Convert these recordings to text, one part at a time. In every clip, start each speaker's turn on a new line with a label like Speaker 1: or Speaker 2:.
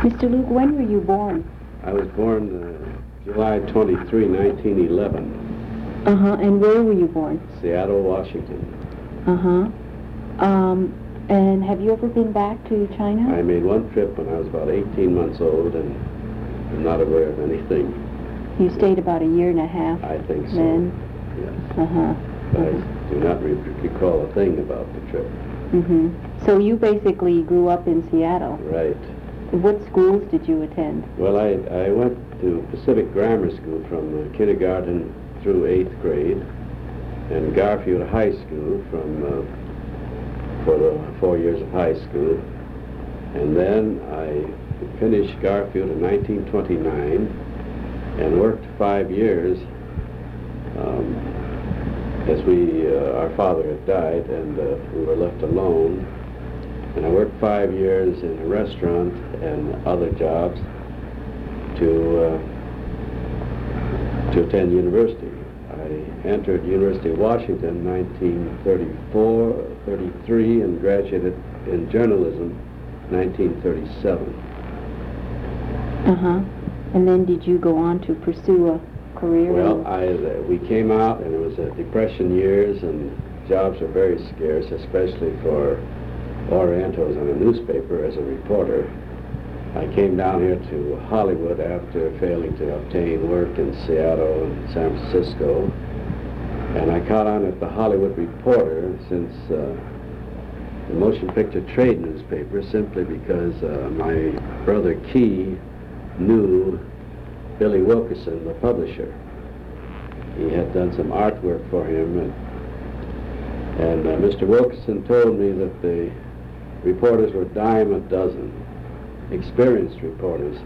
Speaker 1: Mr. Luke, when were you born?
Speaker 2: I was born July 23, 1911.
Speaker 1: Uh-huh. And where were you born?
Speaker 2: Seattle, Washington.
Speaker 1: Uh-huh. And have you ever been back to China?
Speaker 2: I made one trip when I was about 18 months old, and I'm not aware of anything.
Speaker 1: You stayed about a year and a half.
Speaker 2: I think so.
Speaker 1: Then?
Speaker 2: Yes.
Speaker 1: Uh-huh.
Speaker 2: But I do not recall a thing about the trip.
Speaker 1: Mm-hmm. So you basically grew up in Seattle.
Speaker 2: Right.
Speaker 1: What schools did you attend?
Speaker 2: Well, I went to Pacific Grammar School from kindergarten through 8th grade, and Garfield High School for the 4 years of high school. And then I finished Garfield in 1929 and worked 5 years as our father had died, and we were left alone. And I worked 5 years in a restaurant and other jobs to attend university. I entered University of Washington in 1933 and graduated in journalism 1937.
Speaker 1: Uh-huh. And then did you go on to pursue a career?
Speaker 2: Well, we came out, and it was Depression years, and jobs were very scarce, especially for Orientals on a newspaper as a reporter. I came down here to Hollywood after failing to obtain work in Seattle and San Francisco, and I caught on at the Hollywood Reporter since the motion picture trade newspaper, simply because my brother Key knew Billy Wilkerson, the publisher. He had done some artwork for him, and Mr. Wilkerson told me that the reporters were dime a dozen, experienced reporters,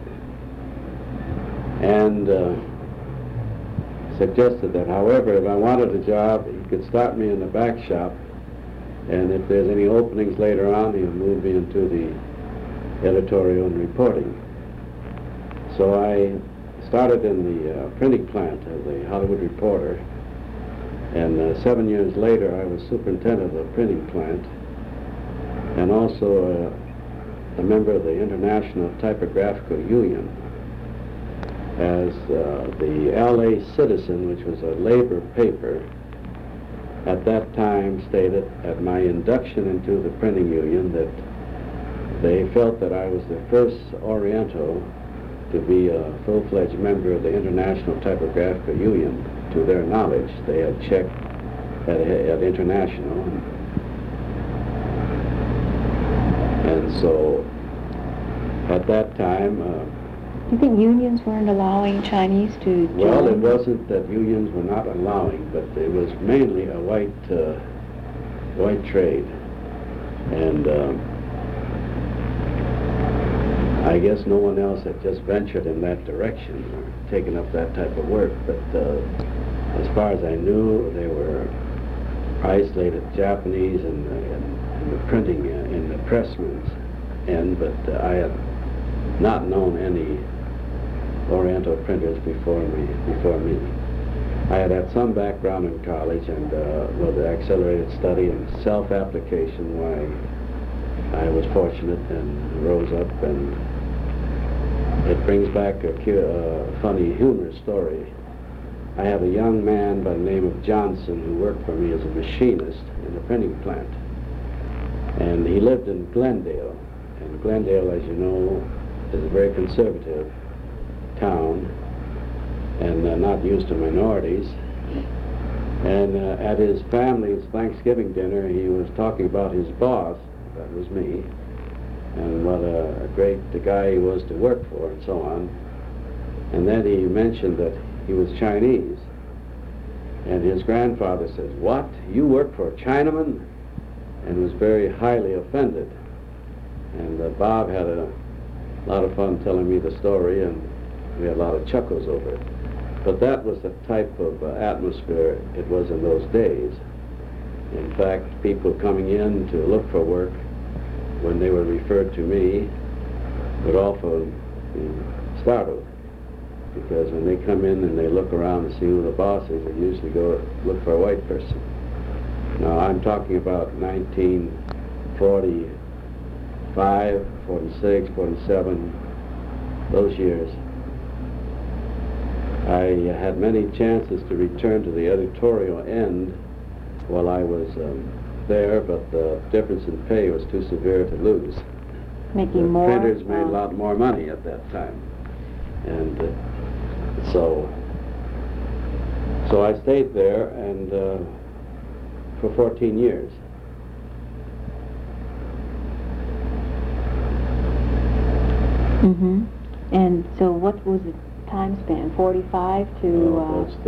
Speaker 2: and suggested that, however, if I wanted a job, he could start me in the back shop, and if there's any openings later on, he'll move me into the editorial and reporting. So I started in the printing plant of the Hollywood Reporter, and 7 years later I was superintendent of the printing plant, and also a member of the International Typographical Union. As the LA Citizen, which was a labor paper, at that time stated at my induction into the printing union that they felt that I was the first Oriental to be a full-fledged member of the International Typographical Union. To their knowledge, they had checked at International. And so, at that time...
Speaker 1: Do you think unions weren't allowing Chinese to join?
Speaker 2: Well, it wasn't that unions were not allowing, but it was mainly a white trade. And I guess no one else had just ventured in that direction or taken up that type of work. But as far as I knew, they were isolated Japanese in the printing, in the pressman's end, but I had not known any Oriental printers before me. I had some background in college and with accelerated study and self-application, why I was fortunate and rose up, and it brings back a funny, humorous story. I have a young man by the name of Johnson who worked for me as a machinist in the printing plant, and he lived in Glendale, and Glendale, as you know, is a very conservative town and not used to minorities. And at his family's Thanksgiving dinner, he was talking about his boss, that was me, and what a great guy he was to work for and so on. And then he mentioned that he was Chinese. And his grandfather says, "What? You work for a Chinaman?" And was very highly offended. And Bob had a lot of fun telling me the story, and we had a lot of chuckles over it. But that was the type of atmosphere it was in those days. In fact, people coming in to look for work, when they were referred to me, would often be startled, because when they come in and they look around to see who the boss is, they usually go look for a white person. Now, I'm talking about 1945, 46, 47, those years. I had many chances to return to the editorial end while I was there, but the difference in pay was too severe to lose.
Speaker 1: Making
Speaker 2: the
Speaker 1: more?
Speaker 2: Printers made a lot more money at that time. And so I stayed there and for 14 years.
Speaker 1: Mm-hmm. And so what was the time span? 45 to...
Speaker 2: Well, it's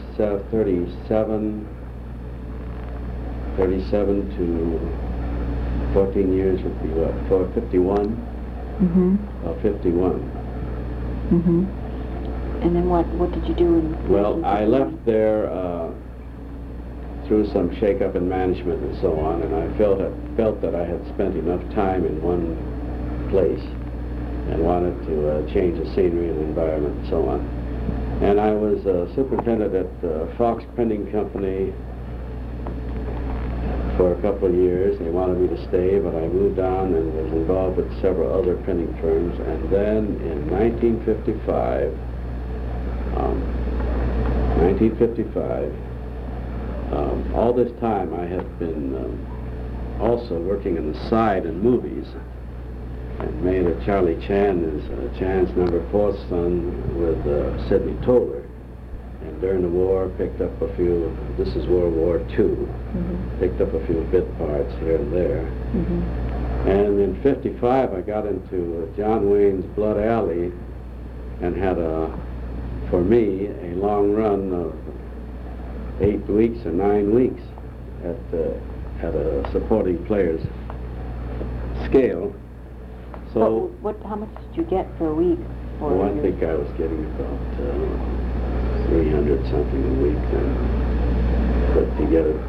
Speaker 2: 37 to 14 years would be what, 51?
Speaker 1: Mm-hmm.
Speaker 2: 51.
Speaker 1: Mm-hmm. And then what did you do in...
Speaker 2: Well, I left there through some shake-up in management and so on, and I felt that I had spent enough time in one place and wanted to change the scenery and environment and so on. And I was superintendent at Fox Printing Company for a couple of years. They wanted me to stay, but I moved on and was involved with several other printing firms. And then in 1955, all this time I had been also working on the side in movies, and made a Charlie Chan as Chan's number 4 son with Sidney Toler. And during the war, picked up a few, this is World War II,
Speaker 1: Mm-hmm.
Speaker 2: picked up a few bit parts here and there.
Speaker 1: Mm-hmm.
Speaker 2: And in 55, I got into John Wayne's Blood Alley and had for me, a long run of 8 weeks or 9 weeks at a supporting players scale. So,
Speaker 1: how much did you get per week?
Speaker 2: I think I was getting about 300 something a week then. But to get it,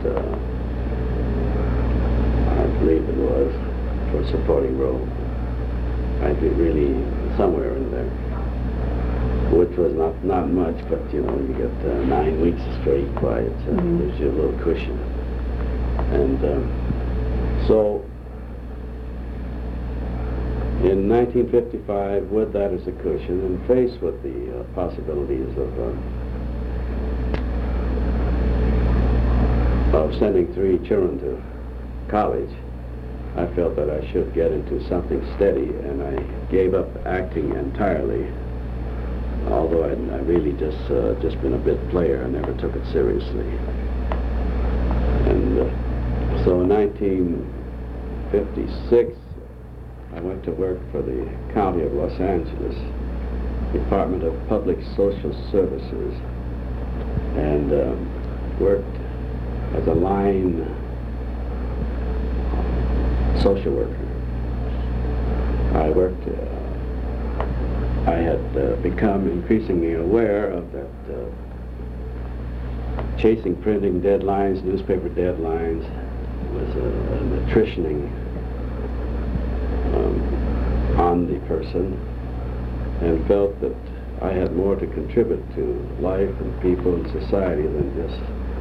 Speaker 2: I believe it was, for a supporting role, I'd be really somewhere in there. Which was not much, but you know, you get 9 weeks straight by it, so
Speaker 1: Mm-hmm.
Speaker 2: gives you a little cushion. And so, in 1955, with that as a cushion, and faced with the possibilities of sending 3 children to college, I felt that I should get into something steady, and I gave up acting entirely. Although I really just been a bit player, I never took it seriously. And so in 1956, I went to work for the County of Los Angeles, Department of Public Social Services, and worked as a line social worker. I had become increasingly aware of that chasing printing deadlines, newspaper deadlines, was an attritioning on the person, and felt that I had more to contribute to life and people and society than just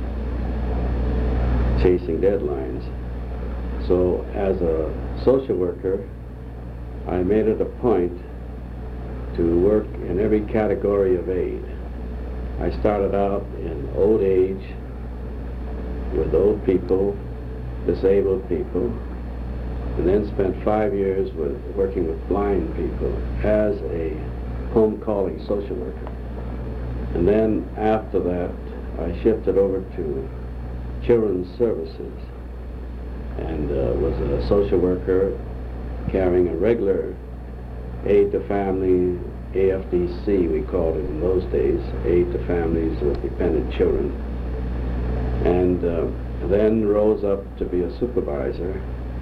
Speaker 2: chasing deadlines. So as a social worker, I made it a point to work in every category of aid. I started out in old age with old people, disabled people, and then spent 5 years working with blind people as a home calling social worker. And then after that, I shifted over to children's services and was a social worker carrying a regular aid to family, AFDC we called it in those days, aid to families with dependent children. And then rose up to be a supervisor,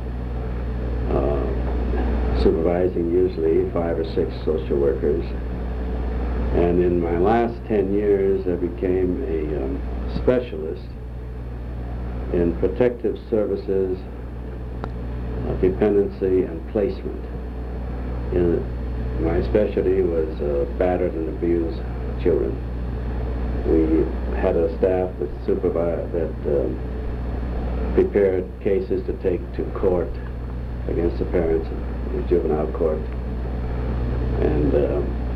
Speaker 2: supervising usually 5 or 6 social workers. And in my last 10 years, I became a specialist in protective services, dependency, and placement. My specialty was battered and abused children. We had a staff that prepared cases to take to court against the parents in the juvenile court. And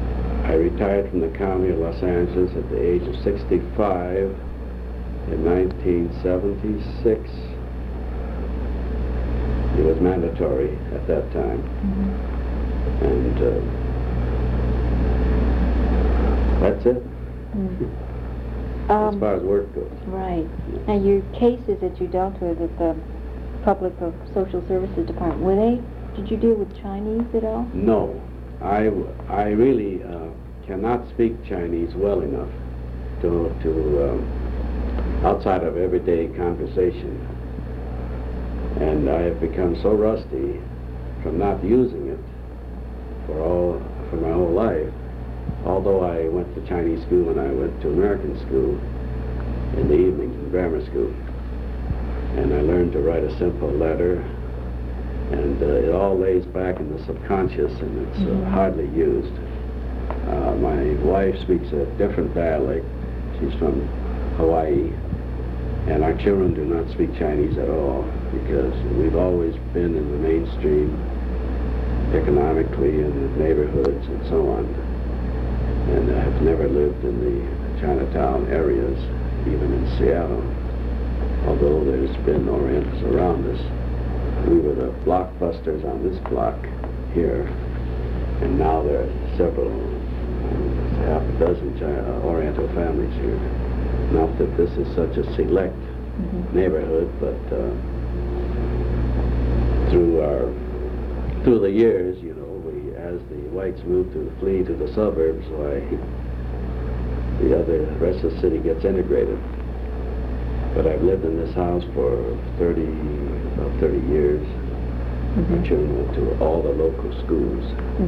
Speaker 2: I retired from the County of Los Angeles at the age of 65 in 1976. It was mandatory at that time. And that's it, as far as work goes.
Speaker 1: Right. Now, your cases that you dealt with at the Public or Social Services Department, did you deal with Chinese at all?
Speaker 2: No. I really cannot speak Chinese well enough to outside of everyday conversation. And I have become so rusty from not using it for my whole life. Although I went to Chinese school and I went to American school in the evenings in grammar school. And I learned to write a simple letter, and it all lays back in the subconscious, and it's hardly used. My wife speaks a different dialect. She's from Hawaii, and our children do not speak Chinese at all because we've always been in the mainstream economically in the neighborhoods and so on. And I have never lived in the Chinatown areas, even in Seattle. Although there's been Orientals around us. We were the blockbusters on this block here, and now there are several, half a dozen Oriental families here. Not that this is such a select neighborhood, but through the years, you know, as the whites move to flee to the suburbs, why the rest of the city gets integrated. But I've lived in this house for about 30 years. My children went to all the local schools.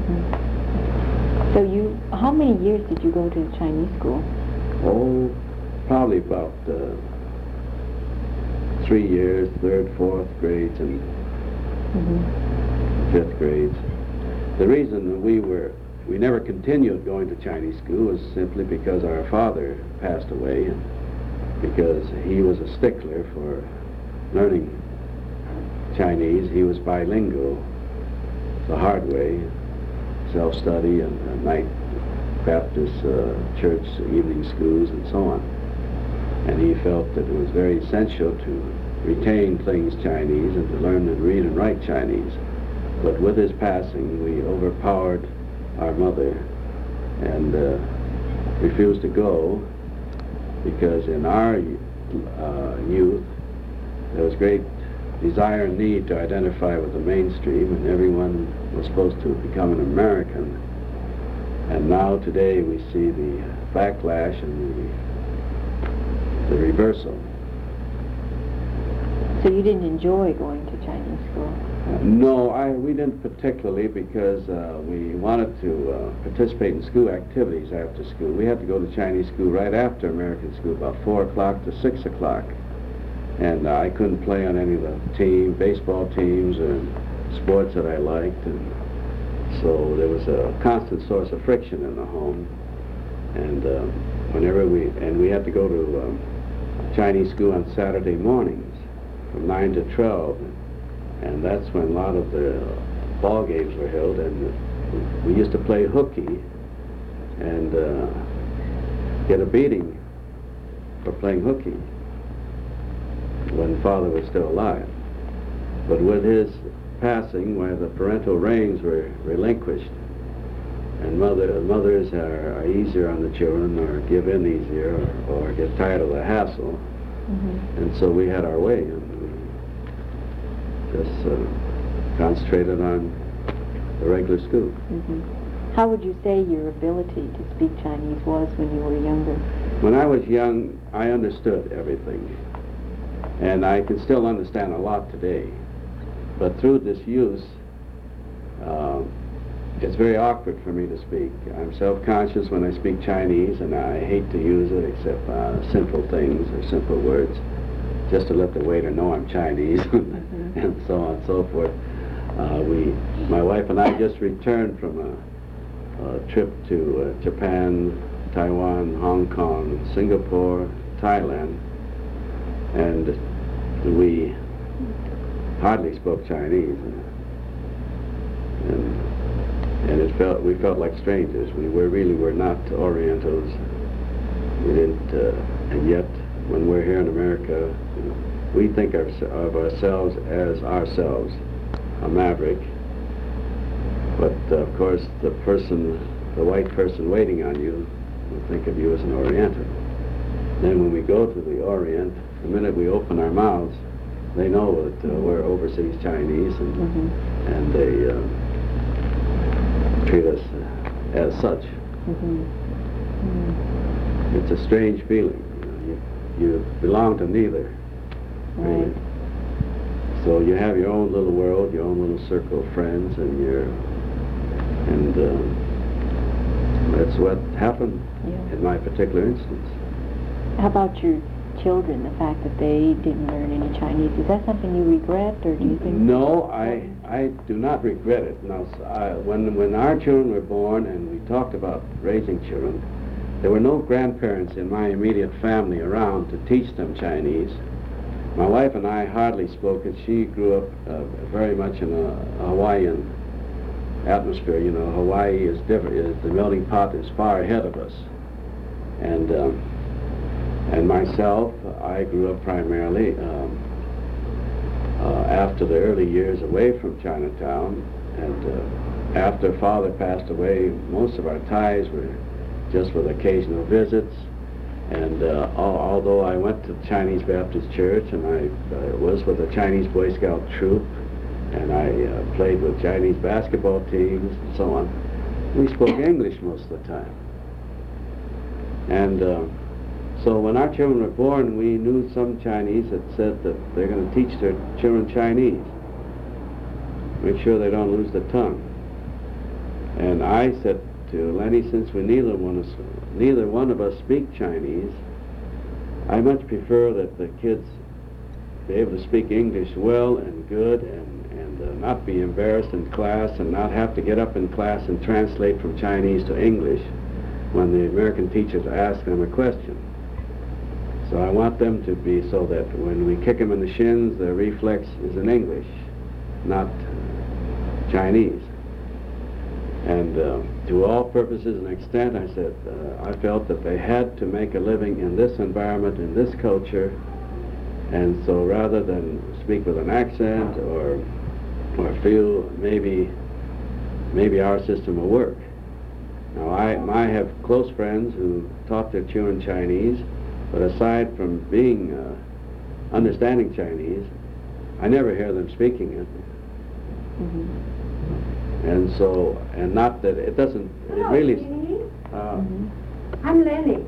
Speaker 1: So how many years did you go to the Chinese school?
Speaker 2: Oh, probably about 3 years, 3rd, 4th grades, and 5th grades. The reason that we never continued going to Chinese school was simply because our father passed away, and because he was a stickler for learning Chinese. He was bilingual the hard way, self-study and night Baptist church evening schools and so on. And he felt that it was very essential to retain things Chinese and to learn and read and write Chinese. But with his passing, we overpowered our mother and refused to go, because in our youth there was great desire and need to identify with the mainstream, and everyone was supposed to become an American. And now today we see the backlash and the reversal.
Speaker 1: So you didn't enjoy going to Chinese school?
Speaker 2: No, we didn't particularly, because we wanted to participate in school activities after school. We had to go to Chinese school right after American school, about 4 o'clock to 6 o'clock. And I couldn't play on any of the baseball teams or sports that I liked. And so there was a constant source of friction in the home. And we had to go to Chinese school on Saturday mornings from 9 to 12. And that's when a lot of the ball games were held, and we used to play hooky and get a beating for playing hooky when Father was still alive. But with his passing, where the parental reins were relinquished, and mothers are easier on the children, or give in easier, or get tired of the hassle, and so we had our way. Just concentrated on the regular school.
Speaker 1: How would you say your ability to speak Chinese was when you were younger?
Speaker 2: When I was young, I understood everything. And I can still understand a lot today. But through this use, it's very awkward for me to speak. I'm self-conscious when I speak Chinese, and I hate to use it except simple things or simple words, just to let the waiter know I'm Chinese, and so on and so forth. My wife and I just returned from a trip to Japan, Taiwan, Hong Kong, Singapore, Thailand, and we hardly spoke Chinese. And it we felt like strangers. We were not Orientals. We didn't, and yet when we're here in America, we think of ourselves as ourselves, a maverick. But of course, the white person waiting on you will think of you as an Oriental. Then when we go to the Orient, the minute we open our mouths, they know that we're overseas Chinese, and they treat us as such. It's a strange feeling. You belong to neither.
Speaker 1: Right.
Speaker 2: So you have your own little world, your own little circle of friends, and that's what happened in my particular instance.
Speaker 1: How about your children, the fact that they didn't learn any Chinese? Is that something you regret, or do you think...
Speaker 2: No, I do not regret it. Now, when our children were born and we talked about raising children, there were no grandparents in my immediate family around to teach them Chinese. My wife and I hardly spoke it. She grew up very much in a Hawaiian atmosphere. You know, Hawaii is different. The melting pot is far ahead of us. And myself, I grew up primarily after the early years away from Chinatown, and after Father passed away, most of our ties were just with occasional visits. And although I went to the Chinese Baptist Church, and I was with the Chinese Boy Scout troop, and I played with Chinese basketball teams and so on, we spoke English most of the time. And so when our children were born, we knew some Chinese that said that they're going to teach their children Chinese, make sure they don't lose the tongue. And I said to Lenny, since we neither one of us speak Chinese, I much prefer that the kids be able to speak English well and good, and not be embarrassed in class, and not have to get up in class and translate from Chinese to English when the American teachers ask them a question. So I want them to be so that when we kick them in the shins, their reflex is in English, not Chinese. And to all purposes and extent, I said, I felt that they had to make a living in this environment, in this culture, and so rather than speak with an accent or feel maybe our system will work. Now I have close friends who taught their children Chinese, but aside from being understanding Chinese, I never hear them speaking it. And so, and not that it doesn't, it really...
Speaker 3: I'm Lenny.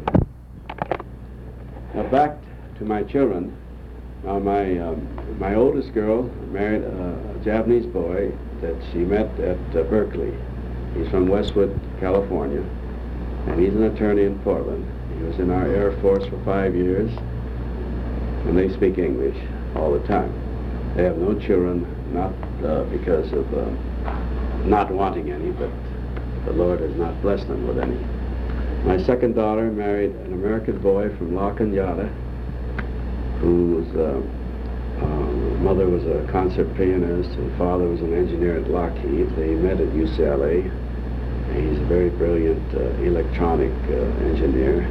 Speaker 2: Now back to my children. Now my oldest girl married a Japanese boy that she met at Berkeley. He's from Westwood, California, and he's an attorney in Portland. He was in our Air Force for 5 years, and they speak English all the time. They have no children, not because of not wanting any, but the Lord has not blessed them with any. My second daughter married an American boy from La Cañada, whose mother was a concert pianist and father was an engineer at Lockheed. They met at UCLA. He's a very brilliant electronic engineer,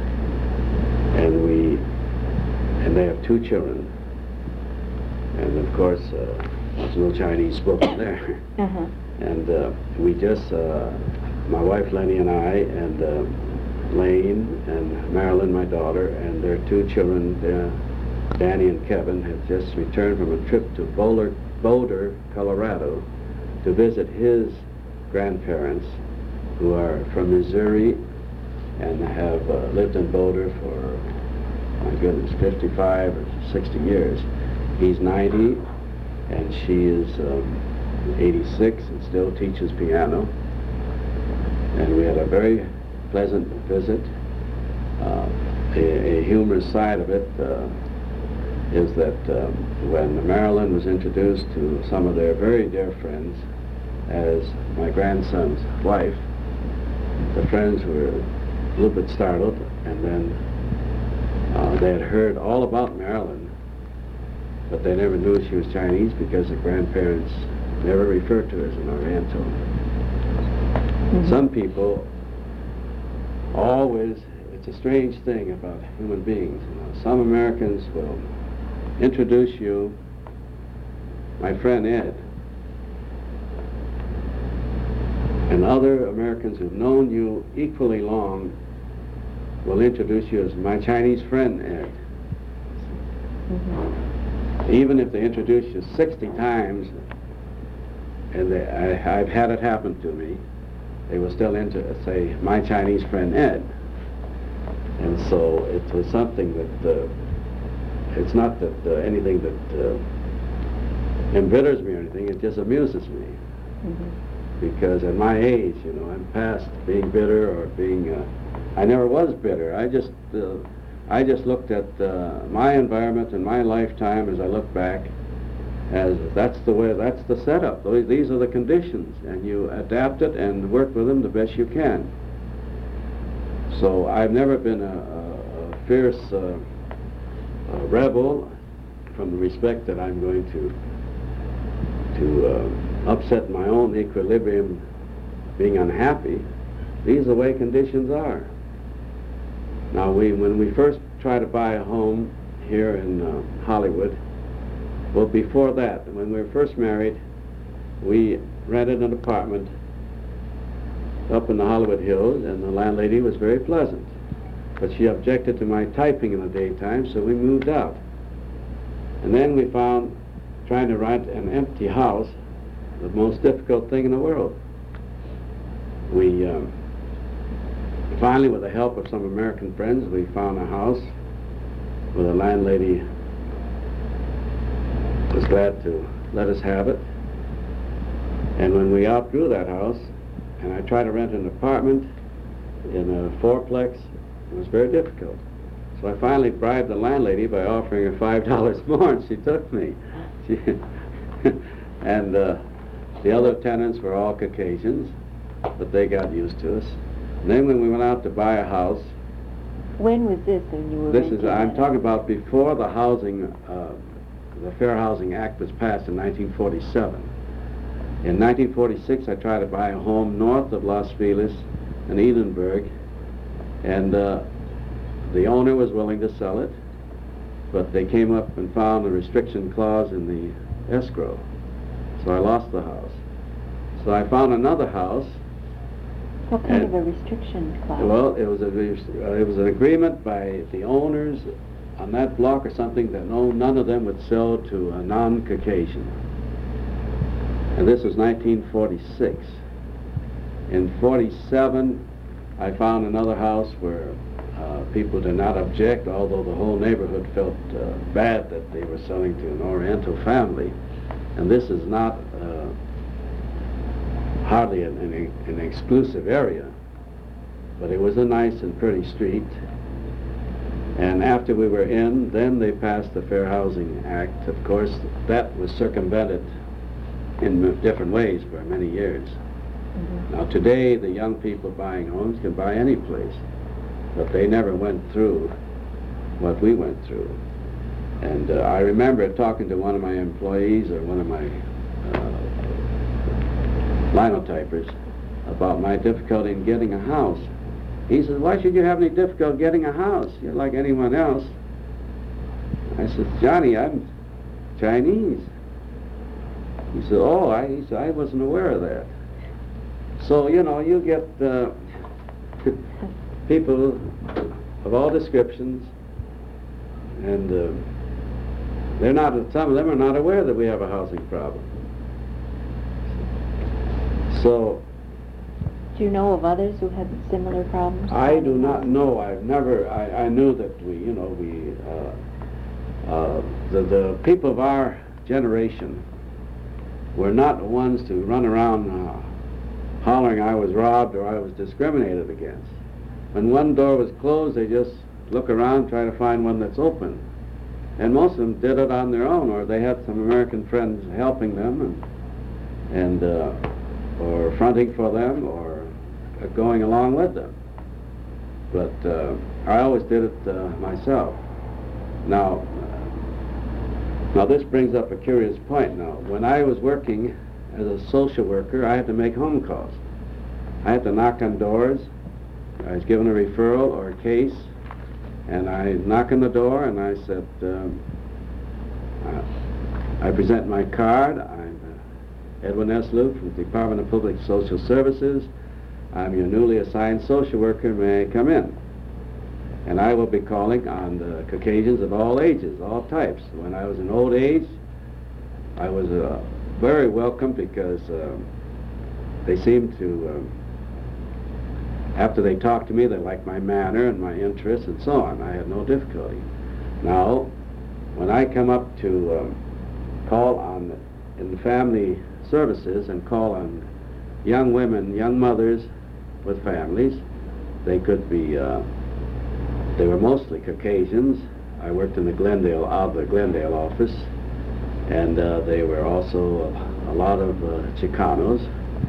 Speaker 2: and they have 2 children. And of course, there's no Chinese spoken there. And we just, my wife Lenny and I, and Lane and Marilyn, my daughter, and their 2 children, Danny and Kevin, have just returned from a trip to Boulder, Colorado, to visit his grandparents, who are from Missouri and have lived in Boulder for, my goodness, 55 or 60 years. He's 90 and she is 86 and still teaches piano. And we had a very pleasant visit. A humorous side of it is that when Marilyn was introduced to some of their very dear friends as my grandson's wife, the friends were a little bit startled, and then they had heard all about Marilyn, but they never knew she was Chinese because the grandparents never referred to her as an Oriental. Some people always, it's a strange thing about human beings. You know, some Americans will introduce you, my friend Ed, and other Americans who've known you equally long will introduce you as my Chinese friend Ed. Even if they introduce you 60 times, and I've had it happen to me, they will still say, my Chinese friend Ed. And so it was something that, it's not that anything that embitters me or anything, it just amuses me. Because at my age, you know, I'm past being bitter or being, I never was bitter. I just looked at my environment and my lifetime as I look back as that's the way, that's the setup. These are the conditions, and you adapt it and work with them the best you can. So I've never been a fierce rebel from the respect that I'm going to upset my own equilibrium being unhappy. These are the way conditions are. Now when we first try to buy a home here in Hollywood, well, before that, when we were first married, we rented an apartment up in the Hollywood Hills, and the landlady was very pleasant. But she objected to my typing in the daytime, so we moved out. And then we found trying to rent an empty house the most difficult thing in the world. We finally, with the help of some American friends, we found a house where the landlady was glad to let us have it. And when we outgrew that house, and I tried to rent an apartment in a fourplex, it was very difficult. So I finally bribed the landlady by offering her $5 more, and she took me. And the other tenants were all Caucasians, but they got used to us. And then when we went out to buy a house...
Speaker 1: When was this when you were renting
Speaker 2: I'm
Speaker 1: that
Speaker 2: talking
Speaker 1: house?
Speaker 2: about before the housing, the Fair Housing Act was passed in 1947. In 1946, I tried to buy a home north of Los Feliz in Edinburgh, and the owner was willing to sell it, but they came up and found a restriction clause in the escrow, so I lost the house. So I found another house.
Speaker 1: What kind of a restriction clause?
Speaker 2: Well, it was an agreement by the owners on that block or something that none of them would sell to a non-Caucasian. And this was 1946. In 47, I found another house where people did not object, although the whole neighborhood felt bad that they were selling to an Oriental family. And this is not hardly an exclusive area, but it was a nice and pretty street. And after we were in, then they passed the Fair Housing Act. Of course, that was circumvented in different ways for many years. Now today, the young people buying homes can buy any place, but they never went through what we went through. And I remember talking to one of my employees or one of my linotypers about my difficulty in getting a house. He said, "Why should you have any difficulty getting a house? You're like anyone else." I said, "Johnny, I'm Chinese." He said, "Oh," he said, "I wasn't aware of that." So, you know, you get people of all descriptions, and some of them are not aware that we have a housing problem. So,
Speaker 1: do you know of others who had similar problems?
Speaker 2: I do not know. I've never. I knew that the people of our generation were not the ones to run around hollering I was robbed or I was discriminated against. When one door was closed, they just look around, try to find one that's open. And most of them did it on their own, or they had some American friends helping them, and or fronting for them, or going along with them. But I always did it myself. Now this brings up a curious point. Now, when I was working as a social worker, I had to make home calls. I had to knock on doors. I was given a referral or a case, and I knock on the door and I said, I present my card. I'm Edwin S. Luke from the Department of Public Social Services. I'm your newly assigned social worker. May I come in? And I will be calling on the Caucasians of all ages, all types. When I was in old age, I was very welcome because they seemed to, after they talked to me, they liked my manner and my interests and so on. I had no difficulty. Now, when I come up to call on, in the family services and call on young women, young mothers with families, they could be, they were mostly Caucasians. I worked in the Glendale office, and they were also a lot of Chicanos,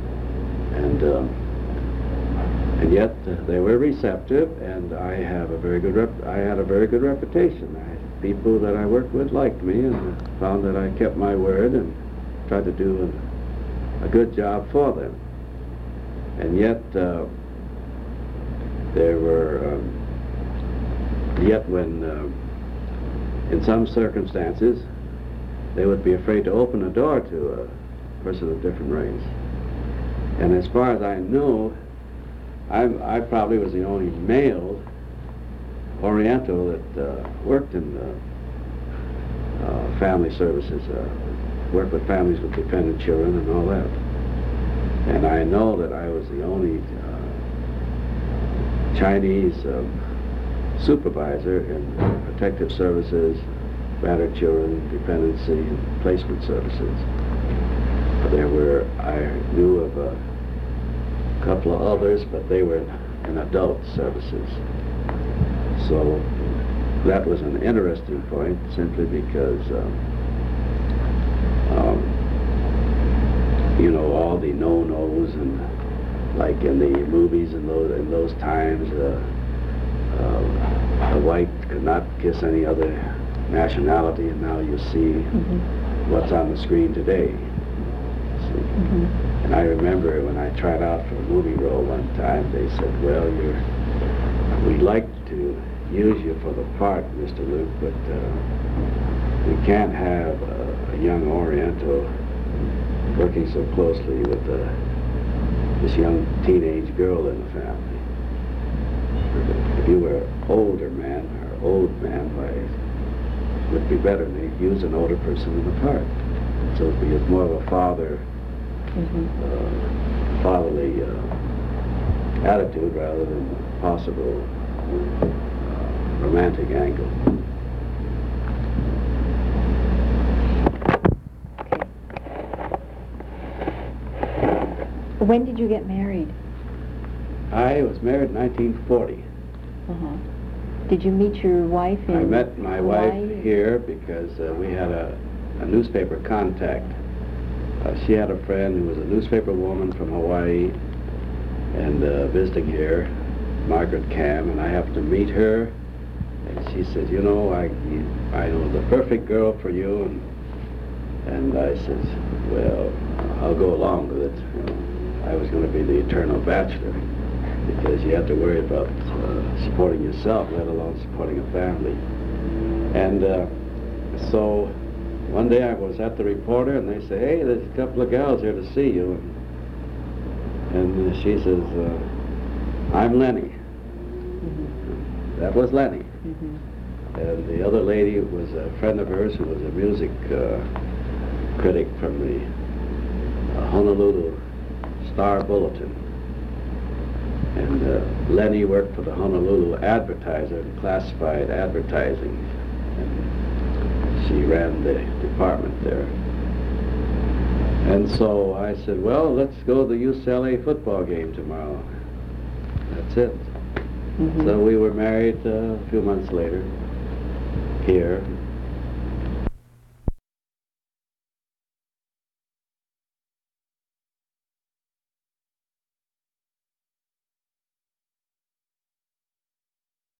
Speaker 2: and yet they were receptive, and I had a very good reputation. People that I worked with liked me and found that I kept my word and tried to do a good job for them. And yet there were when in some circumstances they would be afraid to open a door to a person of different race. And as far as I know, I probably was the only male Oriental that worked in family services, worked with families with dependent children and all that. And I know that I was the only Chinese supervisor in protective services, battered children, dependency, and placement services. I knew of a couple of others, but they were in adult services. So that was an interesting point, simply because, you know, all the no-nos, and like in the movies in those times, a white could not kiss any other nationality, and now you see what's on the screen today. And I remember when I tried out for a movie role one time, they said, well, we'd like to use you for the part, Mr. Luke, but we can't have a young Oriental working so closely with this young teenage girl in the family. If you were an older man, or old man, why, it would be better to use an older person in the part. So it would be more of a fatherly attitude rather than a possible romantic angle.
Speaker 1: When did you get married?
Speaker 2: I was married in 1940.
Speaker 1: Did you meet your wife in
Speaker 2: I met my
Speaker 1: Hawaii?
Speaker 2: wife here because we had a newspaper contact. She had a friend who was a newspaper woman from Hawaii and visiting here, Margaret Cam, and I happened to meet her, and she said, you know, I know the perfect girl for you, and I said, well, I'll go along with it. You know, I was going to be the eternal bachelor, because you have to worry about supporting yourself, let alone supporting a family. And so one day I was at the Reporter, and they say, hey, there's a couple of gals here to see you. And she says, I'm Lenny. That was Lenny. And the other lady was a friend of hers who was a music critic from the Honolulu Star Bulletin. And Lenny worked for the Honolulu Advertiser in classified advertising. And she ran the department there. And so I said, well, let's go to the UCLA football game tomorrow. That's it. So we were married a few months later here.